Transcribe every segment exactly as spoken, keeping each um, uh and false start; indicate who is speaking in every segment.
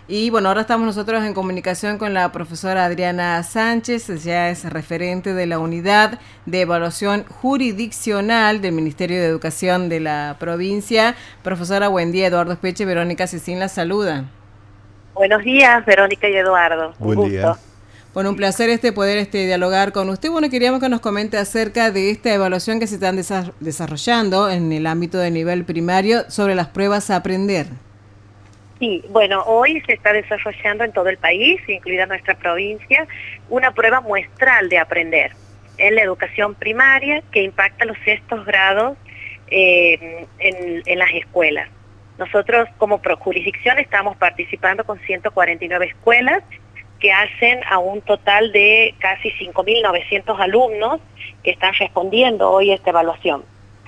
Speaker 1: Y bueno, ahora estamos nosotros en comunicación con la profesora Adriana Sánchez, ella es referente de la Unidad de Evaluación Jurisdiccional del Ministerio de Educación de la provincia. Profesora, buen día. Eduardo Espeche, Verónica Cecín la saluda.
Speaker 2: Buenos días, Verónica y Eduardo. Un
Speaker 3: Buen
Speaker 2: gusto.
Speaker 3: día.
Speaker 1: Bueno, un placer este poder este dialogar con usted. Bueno, queríamos que nos comente acerca de esta evaluación que se están desa- desarrollando en el ámbito de nivel primario sobre las pruebas a aprender.
Speaker 2: Sí, bueno, hoy se está desarrollando en todo el país, incluida nuestra provincia, una prueba muestral de aprender en la educación primaria que impacta los sextos grados eh, en, en las escuelas. Nosotros como projurisdicción estamos participando con ciento cuarenta y nueve escuelas que hacen a un total de casi cinco mil novecientos alumnos que están respondiendo hoy a esta evaluación.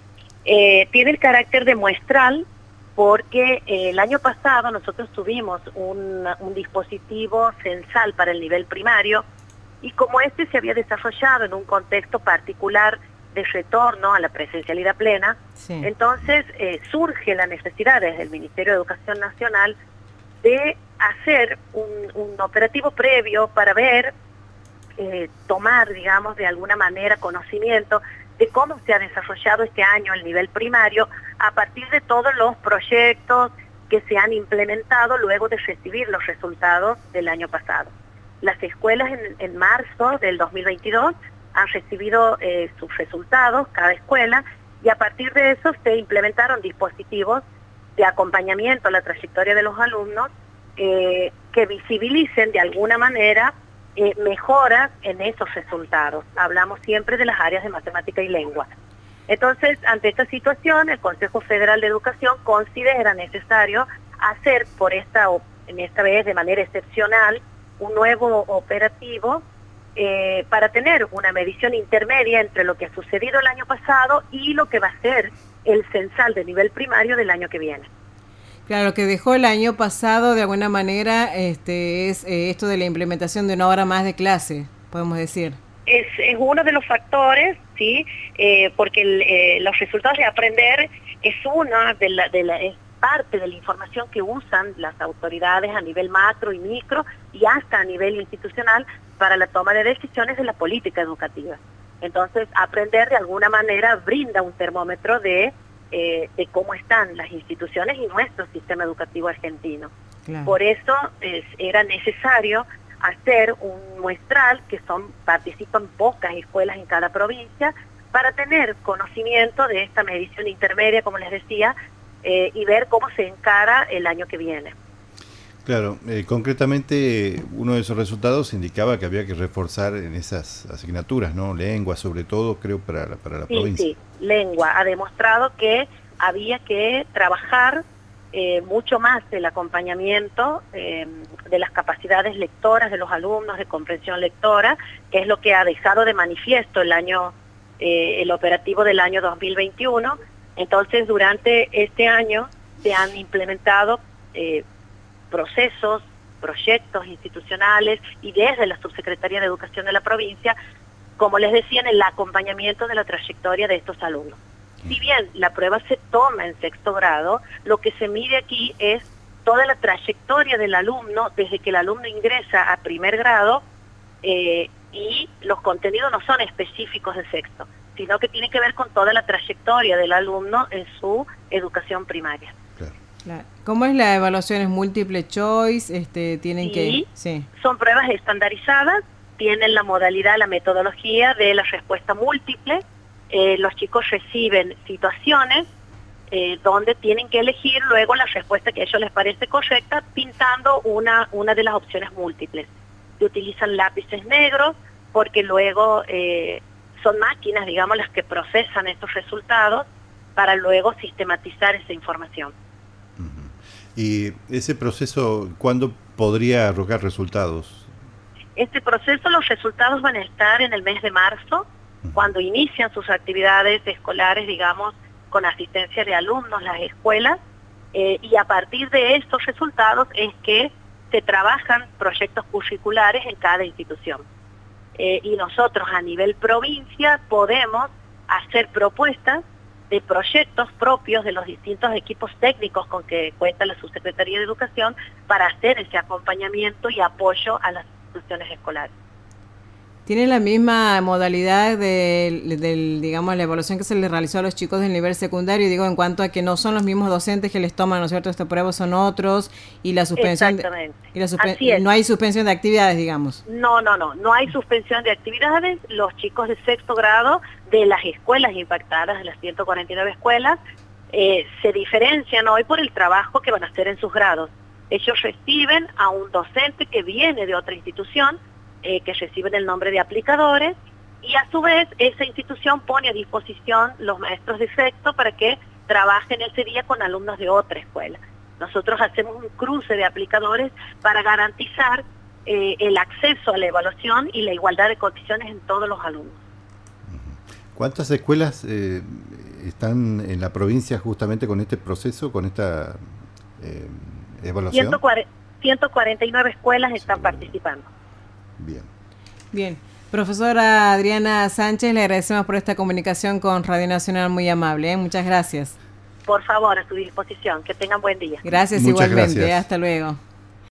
Speaker 2: Eh, tiene el carácter de muestral porque eh, el año pasado nosotros tuvimos un, un dispositivo censal para el nivel primario y como este se había desarrollado en un contexto particular de retorno a la presencialidad plena, sí. entonces eh, surge la necesidad desde el Ministerio de Educación Nacional de hacer un, un operativo previo para ver, eh, tomar, digamos, de alguna manera conocimiento de cómo se ha desarrollado este año el nivel primario a partir de todos los proyectos que se han implementado luego de recibir los resultados del año pasado. Las escuelas en, en marzo del dos mil veintidós han recibido eh, sus resultados, cada escuela, y a partir de eso se implementaron dispositivos de acompañamiento a la trayectoria de los alumnos eh, que visibilicen de alguna manera Eh, mejoras en esos resultados. Hablamos siempre de las áreas de matemática y lengua. Entonces, ante esta situación, el Consejo Federal de Educación considera necesario hacer por esta, en esta vez de manera excepcional, un nuevo operativo eh, para tener una medición intermedia entre lo que ha sucedido el año pasado y lo que va a ser el censal de nivel primario del año que viene.
Speaker 1: Claro, lo que dejó el año pasado de alguna manera este, es eh, esto de la implementación de una hora más de clase, podemos decir.
Speaker 2: Es, es uno de los factores, sí, eh, porque el, eh, los resultados de aprender es una de la, de la es parte de la información que usan las autoridades a nivel macro y micro y hasta a nivel institucional para la toma de decisiones de la política educativa. Entonces, aprender de alguna manera brinda un termómetro de Eh, de cómo están las instituciones y nuestro sistema educativo argentino. Claro. Por eso es, era necesario hacer un muestral, que son participan pocas escuelas en cada provincia, para tener conocimiento de esta medición intermedia, como les decía, eh, y ver cómo se encara el año que viene.
Speaker 3: Claro, eh, concretamente uno de esos resultados indicaba que había que reforzar en esas asignaturas, ¿no? Lengua, sobre todo, creo, para la, para la
Speaker 2: sí,
Speaker 3: provincia.
Speaker 2: Sí, lengua. Ha demostrado que había que trabajar eh, mucho más el acompañamiento eh, de las capacidades lectoras de los alumnos, de comprensión lectora, que es lo que ha dejado de manifiesto el año, eh, el operativo del año dos mil veintiuno. Entonces, durante este año se han implementado eh, procesos, proyectos institucionales y desde la Subsecretaría de Educación de la provincia, como les decía, en el acompañamiento de la trayectoria de estos alumnos. Si bien la prueba se toma en sexto grado, lo que se mide aquí es toda la trayectoria del alumno desde que el alumno ingresa a primer grado eh, y los contenidos no son específicos de sexto, sino que tiene que ver con toda la trayectoria del alumno en su educación primaria.
Speaker 1: Claro. ¿Cómo es la evaluación? ¿Es múltiple choice? Este, tienen
Speaker 2: sí,
Speaker 1: que sí.
Speaker 2: Son pruebas estandarizadas, tienen la modalidad, la metodología de la respuesta múltiple. Eh, los chicos reciben situaciones eh, donde tienen que elegir luego la respuesta que a ellos les parece correcta, pintando una, una de las opciones múltiples. Se utilizan lápices negros porque luego eh, son máquinas, digamos, las que procesan estos resultados para luego sistematizar esa información.
Speaker 3: ¿Y ese proceso cuándo podría arrojar resultados?
Speaker 2: Este proceso, los resultados van a estar en el mes de marzo, uh-huh. cuando inician sus actividades escolares, digamos, con asistencia de alumnos, las escuelas, eh, y a partir de estos resultados es que se trabajan proyectos curriculares en cada institución. Eh, y nosotros a nivel provincia podemos hacer propuestas de proyectos propios de los distintos equipos técnicos con que cuenta la Subsecretaría de Educación para hacer ese acompañamiento y apoyo a las instituciones escolares.
Speaker 1: ¿Tiene la misma modalidad de, de, digamos, la evaluación que se les realizó a los chicos del nivel secundario? Digo, en cuanto a que no son los mismos docentes que les toman, ¿no es cierto?, esta prueba, son otros, y la suspensión...
Speaker 2: Exactamente.
Speaker 1: De, y la suspen Así es. No hay suspensión de actividades, digamos.
Speaker 2: No, no, no, no hay suspensión de actividades. Los chicos de sexto grado de las escuelas impactadas, de las ciento cuarenta y nueve escuelas, eh, se diferencian hoy por el trabajo que van a hacer en sus grados. Ellos reciben a un docente que viene de otra institución, Eh, que reciben el nombre de aplicadores, y a su vez esa institución pone a disposición los maestros de sexto para que trabajen ese día con alumnos de otra escuela. Nosotros hacemos un cruce de aplicadores para garantizar eh, el acceso a la evaluación y la igualdad de condiciones en todos los alumnos.
Speaker 3: ¿Cuántas escuelas eh, están en la provincia justamente con este proceso, con esta eh, evaluación?
Speaker 2: ciento cuarenta y nueve escuelas están sí, participando.
Speaker 3: Bien.
Speaker 1: Bien. Profesora Adriana Sánchez, le agradecemos por esta comunicación con Radio Nacional, muy amable, ¿eh? Muchas gracias.
Speaker 2: Por favor, a su disposición. Que tengan buen día.
Speaker 1: Gracias. Muchas igualmente. Gracias. Hasta luego.